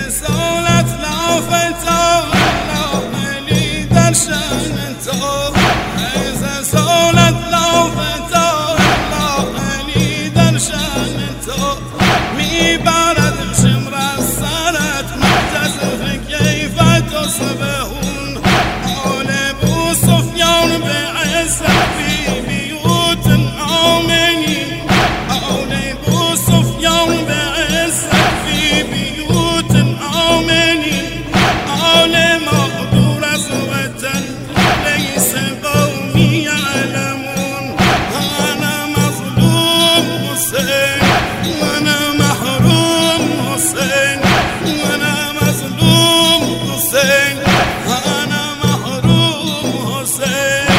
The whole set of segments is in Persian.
سولت لافتا لالی در شن تو سولت لافتا لالی در شن تو میبرد شمر سرت مجزف کیف تصبحون آل ابو سفیان به عزت فی بیوت آمنین آل ابو سفیان به عزت فی بیوت آمنین آل مقدور از وطن لیس قومی یعلمون انا مظلوم حسین وانا محروم حسین وانا مظلوم حسین وانا محروم حسین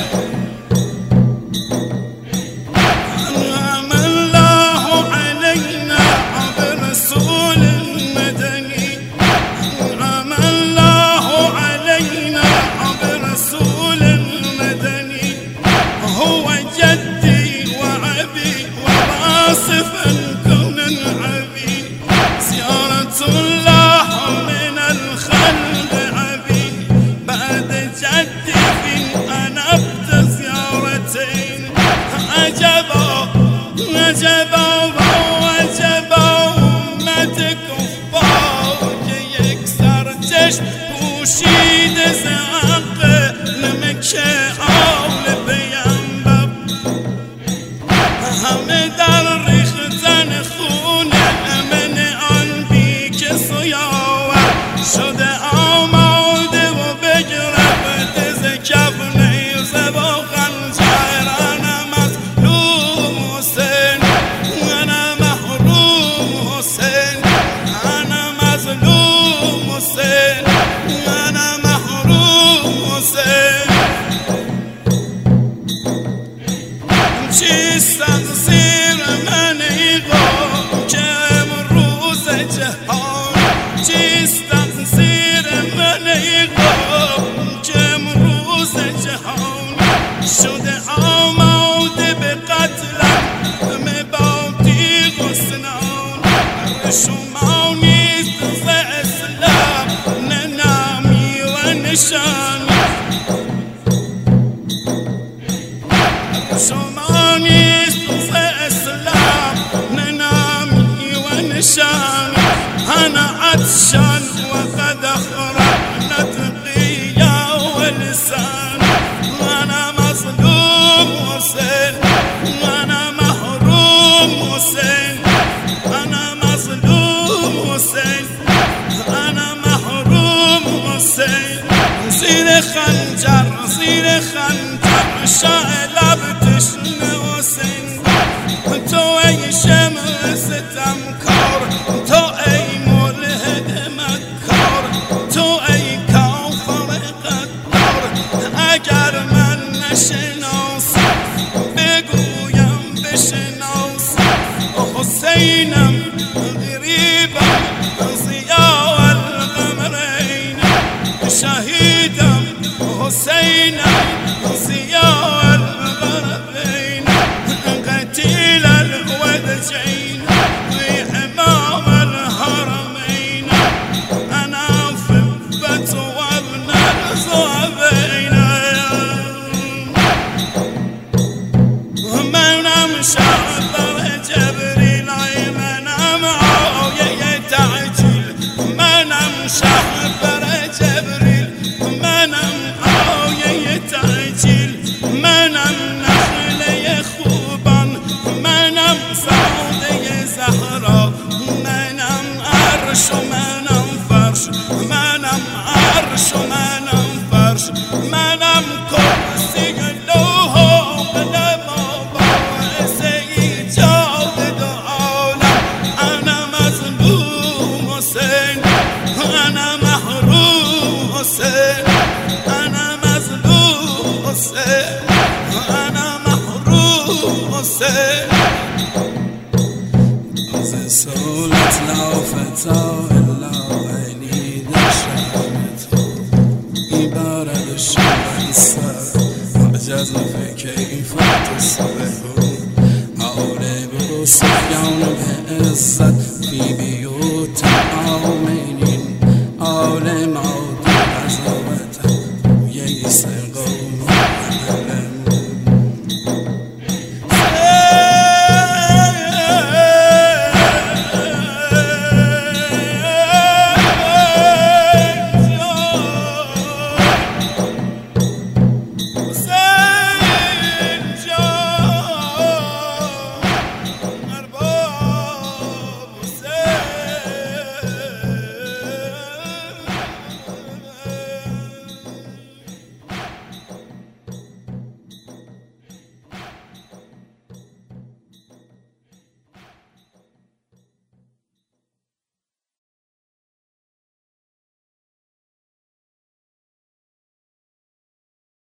انعم الله علينا برسول مدني انعم الله علينا برسول مدني هو جدي وعبي وواصف الكون العبي زيارة الله من الخلق عبي بعد جدي في أنبت زيارتين عجبا عجبا وعجبا أمت كفار که یک سر چشم پوشید ز عقل مکه آل پیمبر همه در ریختن خون من آن بی که سویاور شده آماده و بگرفته ز کف نیزه و خنجر انا مظلوم حسین انا محروم حسین انا مظلوم حسین انا محروم حسین چیست تقصیر من ای قوم که امروز جهان چیست تقصیر من ای قوم که امروز جهان شده آماده به قتلم همه با تیغ و سنان شما نیست ز اسلام نه نامی و نشانی شما نیست ز اسلام نه نامی و نشانی انا عطشان وقد اخرجت قیا و لسان انا مظلوم حسین انا محروم حسین انا مظلوم حسین انا محروم حسین زیر خنجر شعلب تشنه حسین تو ای شمع ستمکار تو ای ملحد مکار تو ای کافر قدار اگر من نشناسم بگویم بشناسم حسینم غریبم ضیاء القمرین شهیدم حسینم ضیاء الغربین قتیل الودجین امام الحرمین انا فبت وابن الزهبین منم شعبر جبریل منم آیه تعجیل منم شعبر جبریل منم آیه تعجیل منم نخله خوبان منم سعاده زهرا منم عرش و منم فرش منم عرش و منم فرش منم کرسی لوح و قلم و باعث ایجاد دو عالم انا مظلوم حسین انا محروم حسین انا مظلوم حسین انا محروم حسین از سولت لافتا الا عینی در شهر تو ایبارد شمر سر عجز کیف تصبحون آل ابو سفیان به عزت فی بیوت آمنین